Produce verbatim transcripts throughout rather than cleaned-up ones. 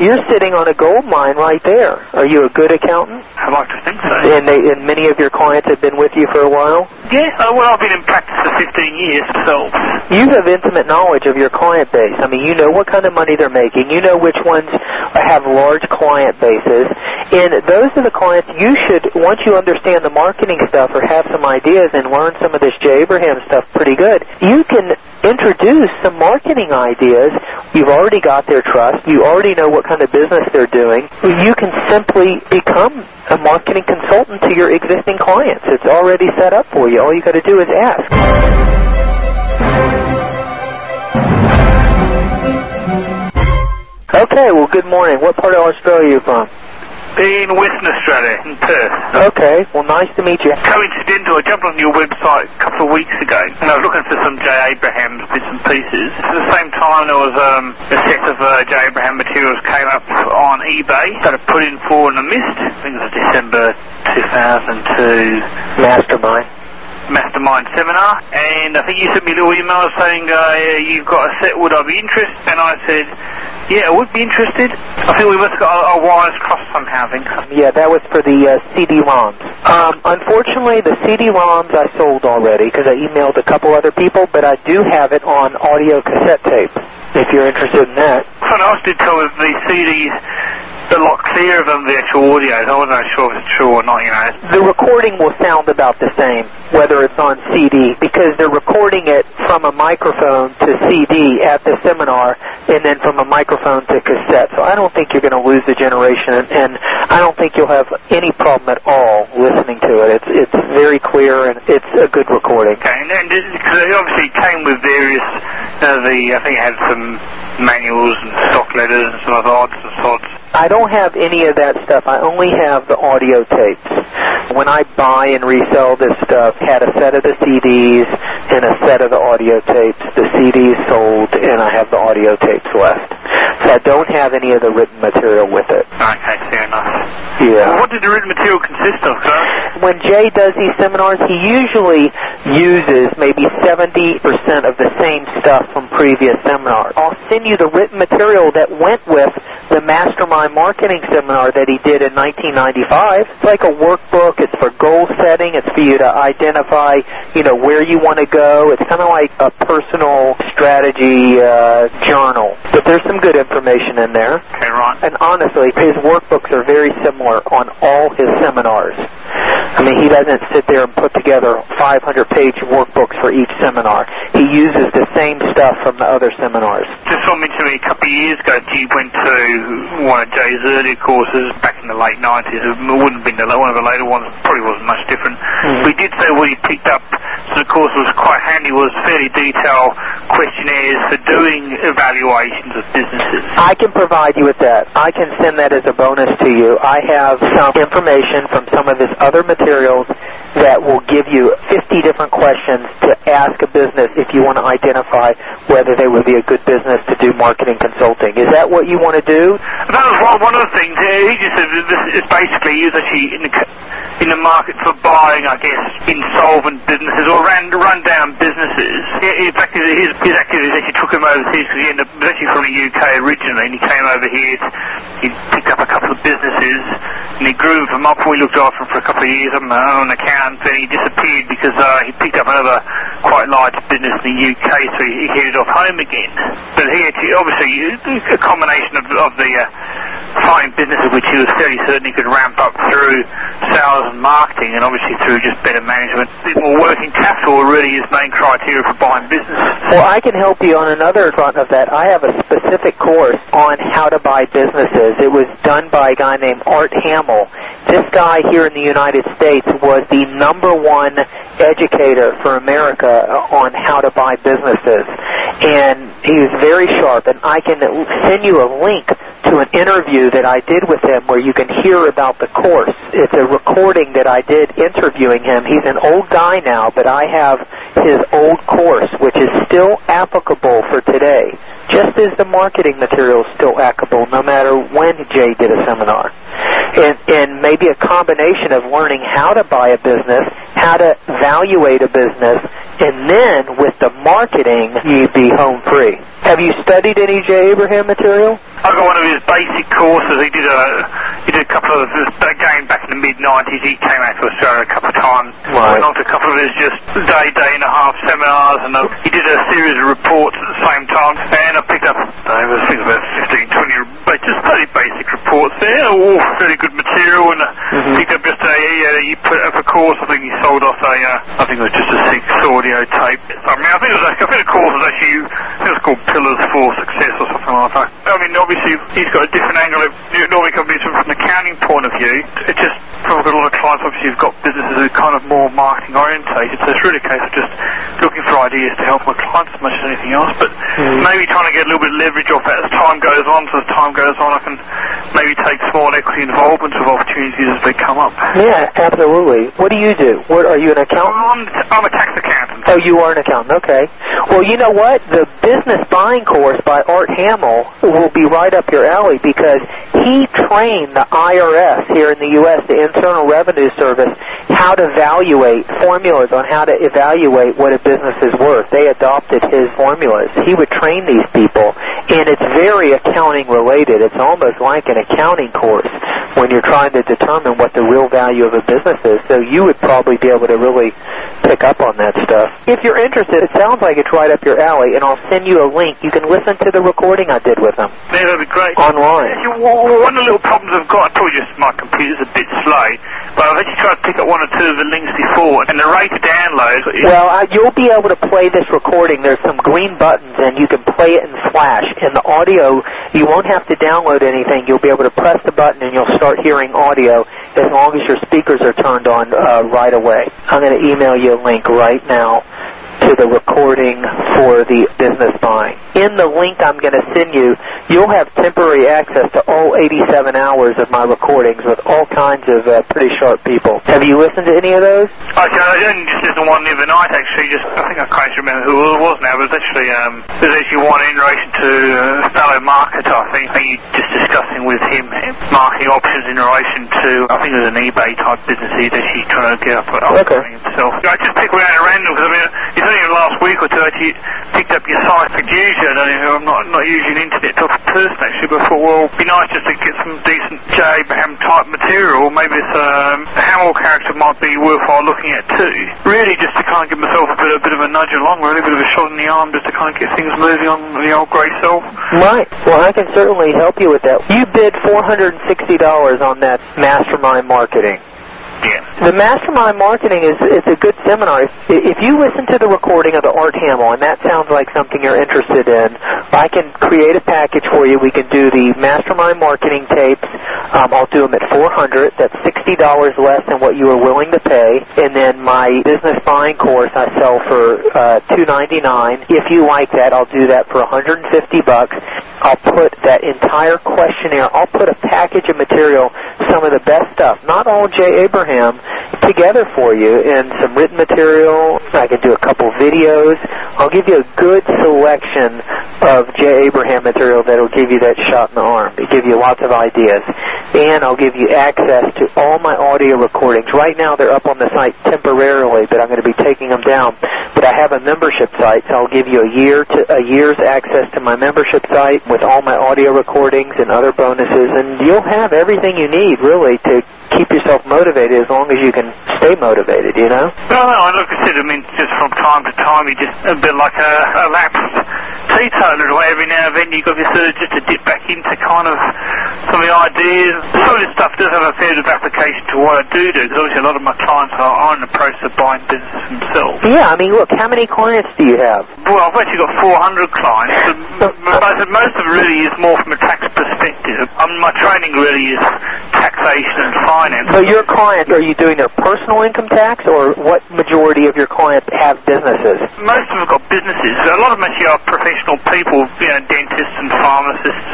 you're sitting on a gold mine right there. Are you a good accountant? I'd like to think so. And, they, and many of your clients have been with you for a while? Yeah, uh, well, I've been in practice for fifteen years myself. You have intimate knowledge of your client base. I mean, you know what kind of money they're making. You know which ones have large client bases. And those are the clients you should, once you understand the marketing stuff or have some ideas and learn some of this Jay Abraham stuff pretty good, you can introduce some marketing ideas. You've already got their trust. You already know what kind of business they're doing. You can simply become a marketing consultant to your existing clients. It's already set up for you. All you got to do is ask. Okay, well, good morning. What part of Australia are you from? In Western Australia, in Perth. Okay, well, nice to meet you. Coincidental, I jumped on your website a couple of weeks ago, and I was looking for some Jay Abraham bits and pieces. At the same time, there was um, a set of uh, Jay Abraham materials came up on eBay that I put in for and I missed. I think it was December two thousand two. Mastermind. Mastermind seminar, and I think you sent me a little email saying uh, you've got a set, would I be interested? And I said, yeah, I would be interested. I think we must have got our, our wires crossed somehow, I think. Yeah, that was for the uh, C D ROMs. Um, unfortunately, the C D ROMs I sold already because I emailed a couple other people, but I do have it on audio cassette tape, if you're interested in that. Someone else did tell me the C Ds a lot clearer than the actual audio. I wasn't sure if it's true or not, you know. The recording will sound about the same, whether it's on C D, because they're recording it from a microphone to C D at the seminar, and then from a microphone to cassette. So I don't think you're going to lose the generation, and, and I don't think you'll have any problem at all listening to it. It's it's very clear, and it's a good recording. Okay, and then because it obviously came with various, uh, the I think it had some manuals and stock letters and some other odds and sods. I don't have any of that stuff. I only have the audio tapes. When I buy and resell this stuff, I had a set of the C Ds and a set of the audio tapes. The C Ds sold, and I have the audio tapes left. So I don't have any of the written material with it. Okay, fair enough. Yeah. Well, what did the written material consist of, sir? When Jay does these seminars, he usually uses maybe seventy percent of the same stuff from previous seminars. I'll send you the written material that went with the Mastermind Marketing Seminar that he did in nineteen ninety-five. It's like a workbook. It's for goal setting. It's for you to identify, you know, where you want to go. It's kind of like a personal strategy uh, journal. But there's some good information in there. Okay, right. And honestly, his workbooks are very similar on all his seminars. I mean, he doesn't sit there and put together five hundred page workbooks for each seminar. He uses the same stuff from the other seminars. Just saw me to me a couple of years ago, G went to one of Jay's earlier courses back in the late nineties. It wouldn't have been the, one of the later ones. Probably wasn't much different. Mm-hmm. We did say what he picked up. So the course was quite handy. Was fairly detailed questionnaires for doing evaluations of businesses. I can provide you with that. I can send that as a bonus to you. I have some information from some of his other materials that will give you fifty different questions to ask a business if you want to identify whether they would be a good business to do marketing consulting. Is that what you want to do? That was one, one of the things. Uh, he just said this is basically he was actually in the, in the market for buying, I guess, insolvent businesses or ran, run-down businesses. In fact, his, his activities actually took him overseas because he ended up, was actually from the U K originally, and he came over here. To, he picked up a couple of businesses, and he grew them up. We looked after him for a couple of years on an account, and he disappeared because uh, he picked up another quite large business in the U K, so he, he headed off home again. But he actually, obviously, a combination of, of the uh, fine businesses which he was fairly certain he could ramp up through sales and marketing, and obviously through just better management. A bit more working capital are really his main criteria for buying businesses. Well, I can help you on another front of that. I have a specific course on how to buy businesses. It was done by a guy named Art Hamill. This guy here in the United States was the number one educator for America on how to buy businesses. And he was very sharp, and I can send you a link to an interview that I did with him where you can hear about the course. It's a recording that I did interviewing him. He's an old guy now, but I have his old course, which is still applicable for today, just as the marketing material is still applicable no matter when Jay did a seminar. And, and maybe a combination of learning how to buy a business, how to evaluate a business, and then with the marketing, you'd be home free. Have you studied any Jay Abraham material? I got one of his basic courses. He did a he did a couple of again back in the mid nineties. He came out to Australia a couple of times. Right. Went on to a couple of his just day, day and a half seminars, and uh, he did a series of reports at the same time. And I picked up, I think about fifteen, twenty, but just pretty basic reports there. All very good material, and uh, mm-hmm. picked up just a uh, he put up a course. I think he sold off a uh, I think it was just a six audio tape. I mean, I think it was I think the course was actually I think it was called Pillars for Success or something like that. I mean, obviously he's got a different angle. It normally comes from an accounting point of view. It just, I've got a lot of clients, obviously you've got businesses who are kind of more marketing orientated, so it's really a case of just looking for ideas to help my clients as much as anything else, but mm. maybe trying to get a little bit of leverage off that as time goes on. So as time goes on, I can maybe take small equity involvements of opportunities as they come up. Yeah, absolutely. What do you do? What, are you an accountant? I'm, I'm a tax accountant. Oh, you are an accountant, okay. Well, you know what? The business buying course by Art Hamill will be right up your alley, because he trained the I R S here in the U S, the Internal Revenue Service, how to evaluate formulas on how to evaluate what a business is worth. They adopted his formulas. He would train these people, and it's very accounting related. It's almost like an accounting course when you're trying to determine what the real value of a business is. So you would probably be able to really pick up on that stuff. If you're interested, it sounds like it's right up your alley, and I'll send you a link. You can listen to the recording I did with him. Yeah, that'd be great. Online. Yeah, one of the little problems I've got, I told you my computer's a bit slow, but I've actually tried to pick up one or two of the links before, and the rate of download... Well, uh, you'll be able to play this recording. There's some green buttons, and you can play it in Flash. In the audio, you won't have to download anything. You'll be able to press the button, and you'll start hearing audio as long as your speakers are turned on uh, right away. I'm going to email you a link right now to the recording for the business buying. In the link I'm going to send you, you'll have temporary access to all eighty-seven hours of my recordings with all kinds of uh, pretty sharp people. Have you listened to any of those? Okay, I didn't just listen to one the other night, actually. Just I think I can't remember who it was now, but it was actually, um, it was actually one in relation to a fellow marketer, I think. I think you just discussing with him marketing options in relation to, I think it was an eBay type business he's actually trying to get up, up okay. himself. I just picked one out at random, because I mean, it's only in the last week or two I actually picked up your site for User. I don't know, I'm not, not usually an internet type of person, actually, but I thought, well, it'd be nice just to get some decent Jay Abraham type material. Maybe this um, Hamill character might be worthwhile looking at too. Really just to kind of give myself a bit, a bit of a nudge along, really, a bit of a shot in the arm, just to kind of get things moving on the old grey self. Right. Well, I can certainly help you with that. You bid four hundred sixty dollars on that Mastermind Marketing. Yeah. The Mastermind Marketing is it's a good seminar. If, if you listen to the recording of the Art Hamill, and that sounds like something you're interested in, I can create a package for you. We can do the Mastermind Marketing tapes. Um, I'll do them at four hundred dollars. That's sixty dollars less than what you were willing to pay. And then my business buying course I sell for uh, two ninety-nine. If you like that, I'll do that for one hundred fifty bucks. I'll put that entire questionnaire. I'll put a package of material, some of the best stuff, not all Jay Abraham, together for you in some written material. I can do a couple videos. I'll give you a good selection of Jay Abraham material that will give you that shot in the arm. It'll give you lots of ideas. And I'll give you access to all my audio recordings. Right now they're up on the site temporarily, but I'm going to be taking them down. But I have a membership site, so I'll give you a year to a year's access to my membership site with all my audio recordings and other bonuses, and you'll have everything you need, really, to keep yourself motivated as long as you can stay motivated, you know? No, no, like I said, I mean, just from time to time, you just a bit like a, a lapsed teetotaler, or every now and then you've got this urge just to dip back into kind of some of the ideas. Some of this stuff does have a fair bit of application to what I do do, because obviously a lot of my clients are, are in the process of buying business themselves. Yeah, I mean, look, how many clients do you have? Well, I've actually got four hundred clients. most, most of it really is more from a tax perspective. I mean, my training really is taxation and finance. So your clients, are you doing their personal income tax, or what majority of your clients have businesses? Most of them have got businesses. A lot of them actually are professional people, you know, dentists and pharmacists and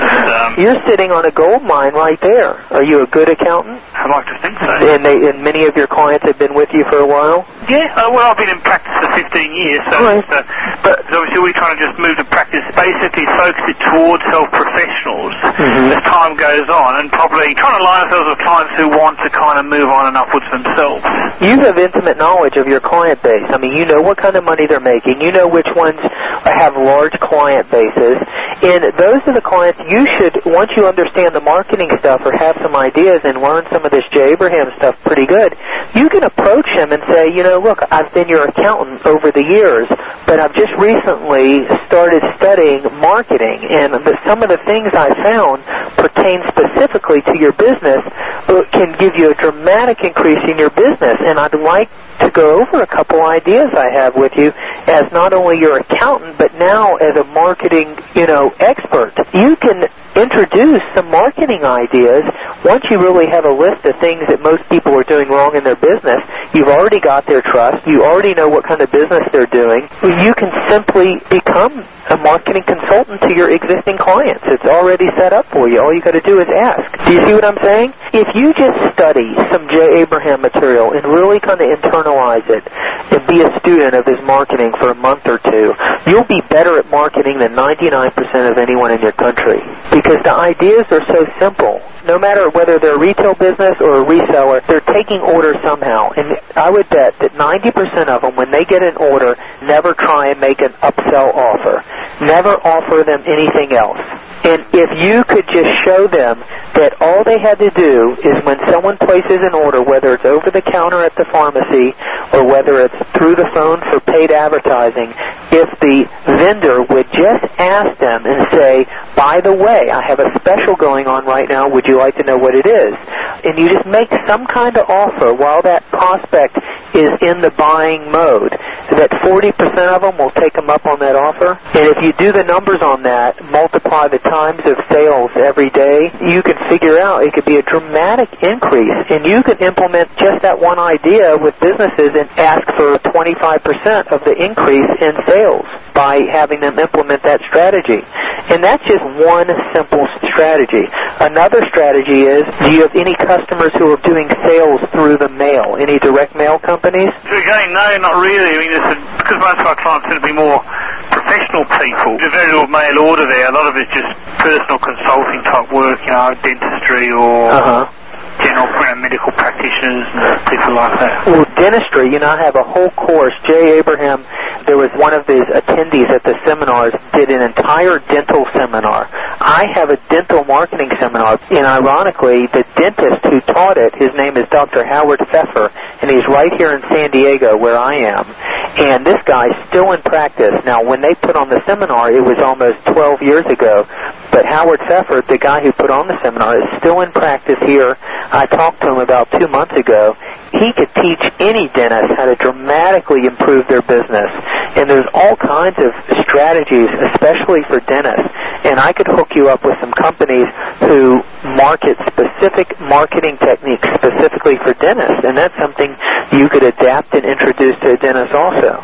um, You're sitting on a gold mine right there. Are you a good accountant? I like to think so. And, they, and many of your clients have been with you for a while? Yeah, uh, well, I've been in practice for fifteen years, so right. uh, but obviously we're trying to just move the practice, basically focus it towards health professionals mm-hmm. as time goes on, and probably trying to align ourselves with clients who want to kind of move on and upwards themselves. You have intimate knowledge of your client base. I mean, you know what kind of money they're making. You know which ones have large client bases. And those are the clients you should, once you understand the marketing stuff or have some ideas and learn some of this Jay Abraham stuff pretty good, you can approach him and say, you know, look, I've been your accountant over the years, but I've just recently started studying marketing, and the, some of the things I found pertain specifically to your business can give you a dramatic increase in your business, and I'd like to go over a couple ideas I have with you as not only your accountant, but now as a marketing, you know, expert. You can introduce some marketing ideas once you really have a list of things that most people are doing wrong in their business. You've already got their trust. You already know what kind of business they're doing. You can simply become a marketing consultant to your existing clients. It's already set up for you. All you got to do is ask. Do you see what I'm saying? If you just study some Jay Abraham material and really kind of internalize it and be a student of his marketing for a month or two, you'll be better at marketing than ninety-nine percent of anyone in your country. Because the ideas are so simple. No matter whether they're a retail business or a reseller, they're taking orders somehow. And I would bet that ninety percent of them, when they get an order, never try and make an upsell offer. Never offer them anything else. And if you could just show them that all they had to do is when someone places an order, whether it's over the counter at the pharmacy or whether it's through the phone for paid advertising, if the vendor would just ask them and say, by the way, I have a special going on right now, would you like to know what it is? And you just make some kind of offer while that prospect is in the buying mode, that forty percent of them will take them up on that offer. And if you do the numbers on that, multiply the times of sales every day, you can figure out it could be a dramatic increase. And you can implement just that one idea with businesses and ask for twenty-five percent of the increase in sales by having them implement that strategy. And that's just one simple strategy. Another strategy is, do you have any customers who are doing sales through the mail? Any direct mail companies? Again, no, not really. I mean, it's a, because most of our clients tend to be more professional people. There's very little mail order there. A lot of it's just personal consulting type work, you know, dentistry or uh-huh. general medical practitioners and people like that. Well, dentistry, you know, I have a whole course. Jay Abraham, there was one of his attendees at the seminars, did an entire dental seminar. I have a dental marketing seminar, and ironically, the dentist who taught it, his name is Doctor Howard Pfeffer, and he's right here in San Diego where I am. And this guy's still in practice. Now, when they put on the seminar, it was almost twelve years ago, but Howard Pfeffer, the guy who put on the seminar, is still in practice here. I talked to him about two months ago. He could teach any dentist how to dramatically improve their business. And there's all kinds of strategies, especially for dentists. And I could hook you up with some companies who market specific marketing techniques specifically for dentists. And that's something you could adapt and introduce to a dentist also.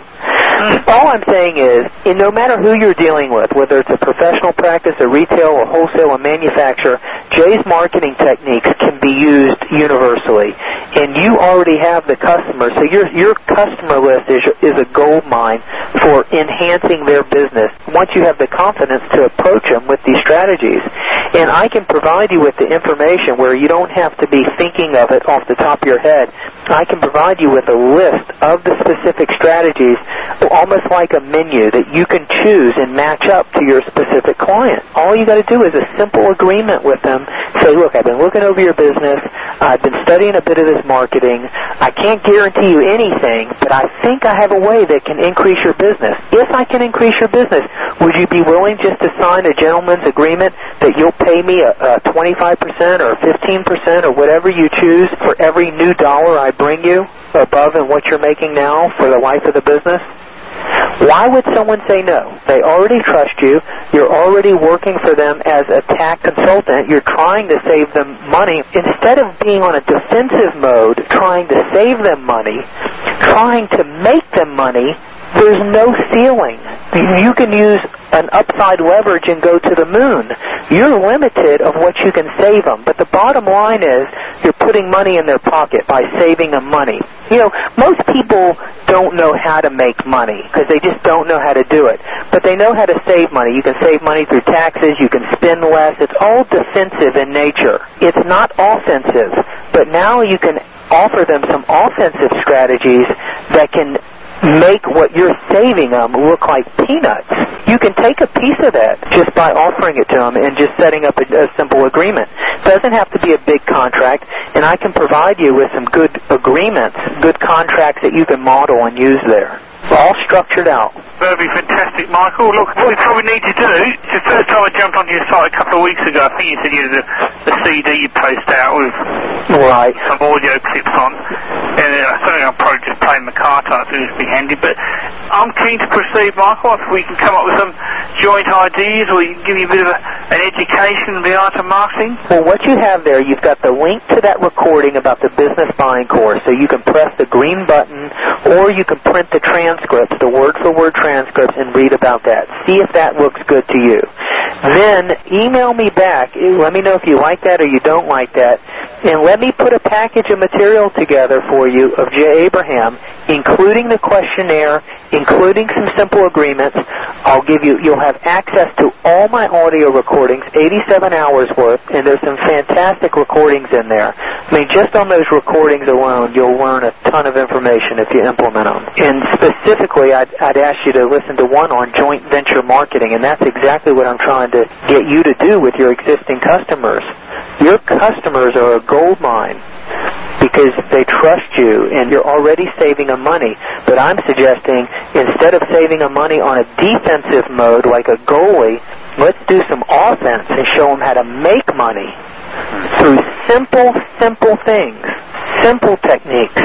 All I'm saying is, and no matter who you're dealing with, whether it's a professional practice, a retail, a wholesale, a manufacturer, Jay's marketing techniques can be used universally. And you already have the customer, so your your customer list is, is a gold mine for enhancing their business once you have the confidence to approach them with these strategies. And I can provide you with the information where you don't have to be thinking of it off the top of your head. I can provide you with a list of the specific strategies, almost like a menu that you can choose and match up to your specific client. All you got to do is a simple agreement with them. Say, look, I've been looking over your business. I've been studying a bit of this marketing. I can't guarantee you anything, but I think I have a way that can increase your business. If I can increase your business, would you be willing just to sign a gentleman's agreement that you'll pay me a, a twenty-five percent or fifteen percent or whatever you choose for every new dollar I bring you above and what you're making now for the life of the business? Why would someone say no? They already trust you. You're already working for them as a tax consultant. You're trying to save them money. Instead of being on a defensive mode, trying to save them money, trying to make them money, there's no ceiling. You can use an upside leverage and go to the moon. You're limited of what you can save them. But the bottom line is you're putting money in their pocket by saving them money. You know, most people don't know how to make money because they just don't know how to do it. But they know how to save money. You can save money through taxes. You can spend less. It's all defensive in nature. It's not offensive. But now you can offer them some offensive strategies that can make what you're saving them look like peanuts. You can take a piece of that just by offering it to them and just setting up a, a simple agreement. It doesn't have to be a big contract, and I can provide you with some good agreements, good contracts that you can model and use there. All structured out. That'd be fantastic, Michael. Look, what we probably need to do, it's the first time I jumped onto your site a couple of weeks ago. I think you said you had a, a C D you post out with right. some audio clips on. And uh, I think I'll probably just play Makata. I think it'd be handy. But I'm keen to proceed, Michael. If we can come up with some joint ideas or you can give you a bit of a, an education in the art of marketing. Well, what you have there, you've got the link to that recording about the business buying course. So you can press the green button or you can print the transcripts, the word-for-word transcripts, and read about that. See if that looks good to you. Then email me back. Let me know if you like that or you don't like that. And let me put a package of material together for you of Jay Abraham, including the questionnaire, including some simple agreements. I'll give you, you'll have access to all my audio recordings, eighty-seven hours worth, and there's some fantastic recordings in there. I mean, just on those recordings alone, you'll learn a ton of information if you implement them. And specifically, I'd, I'd ask you to listen to one on joint venture marketing, and that's exactly what I'm trying to get you to do with your existing customers. Your customers are a gold mine because they trust you and you're already saving them money. But I'm suggesting instead of saving them money on a defensive mode like a goalie, let's do some offense and show them how to make money through simple, simple things, simple techniques.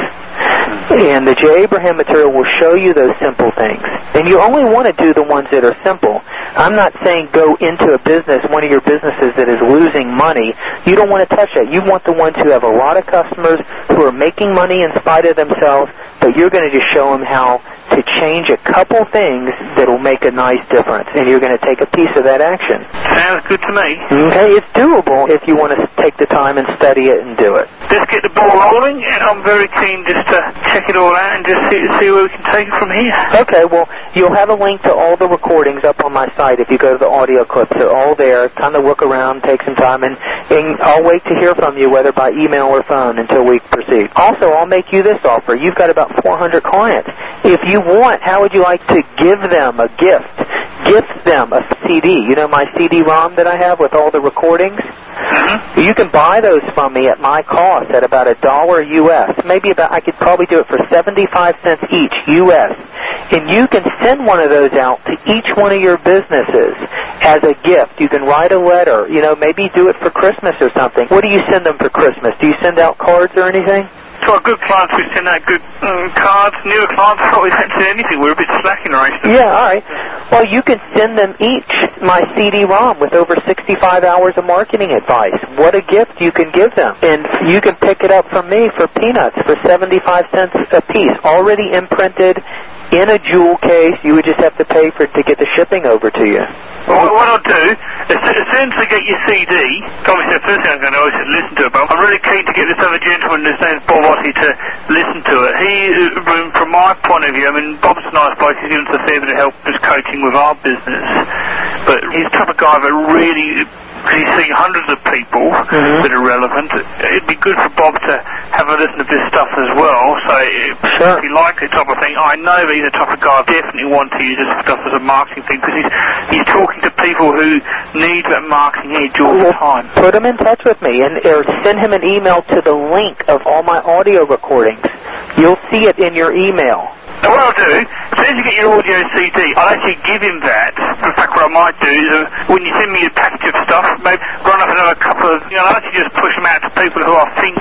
And the Jay Abraham material will show you those simple things. And you only want to do the ones that are simple. I'm not saying go into a business, one of your businesses that is losing money. You don't want to touch that. You want the ones who have a lot of customers who are making money in spite of themselves, but you're going to just show them how to change a couple things that will make a nice difference, and you're going to take a piece of that action. Sounds good to me. Okay, it's doable if you want to take the time and study it and do it. Let's get the ball rolling, and I'm very keen just to check it all out and just see, see where we can take it from here. Okay, well, you'll have a link to all the recordings up on my site if you go to the audio clips. They're all there. Kind of look around, take some time, and, and I'll wait to hear from you, whether by email or phone, until we proceed. Also, I'll make you this offer. You've got about four hundred clients. If you want, how would you like to give them a gift? Gift them a C D. You know my C D ROM that I have with all the recordings? Mm-hmm. You can buy those from me at my cost at about a dollar U S. Maybe about, I could probably do it for seventy-five cents each U S. And you can send one of those out to each one of your businesses as a gift. You can write a letter. You know, maybe do it for Christmas or something. What do you send them for Christmas? Do you send out cards or anything? To our good clients, we send out good um, cards. Newer clients, we don't send anything. We're a bit slacking right now. Yeah, all right. Well, you can send them each my C D ROM with over sixty-five hours of marketing advice. What a gift you can give them. And you can pick it up from me for peanuts for seventy-five cents a piece, already imprinted in a jewel case. You would just have to pay for it to get the shipping over to you. Well, what I'll do, as, as soon as I get your C D, obviously the first thing I'm going to do is listen to it, but I'm really keen to get this other gentleman, his name's Bob Ottey, to listen to it. He, from my point of view, I mean, Bob's a nice bloke, he's given us a fair bit of help just coaching with our business, but he's the type of guy that really, he's seeing hundreds of people mm-hmm. that are relevant. It'd be good for Bob to have a listen to this stuff as well. So if, sure. if you like this type of thing, I know that he's the type of guy I definitely want to use this stuff as a marketing thing because he's, he's talking to people who need that marketing edge all the time. Put him in touch with me and or send him an email to the link of all my audio recordings. You'll see it in your email. Now what I'll do, as soon as you get your audio C D, I'll actually give him that. In fact, what I might do is, uh, when you send me a package of stuff, maybe run up another couple of, you know, I'll actually just push them out to people who I think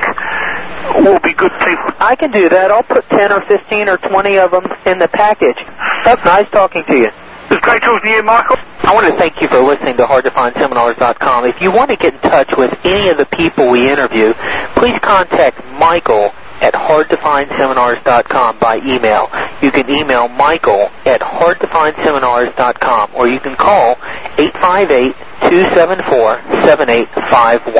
will be good people. I can do that. I'll put ten or fifteen or twenty of them in the package. That's nice talking to you. It's great talking to you, Michael. I want to thank you for listening to hard to find seminars dot com. If you want to get in touch with any of the people we interview, please contact Michael at hard to find seminars dot com by email. You can email Michael at hard to find seminars dot com, or you can call eight five eight, two seven four, seven eight five one.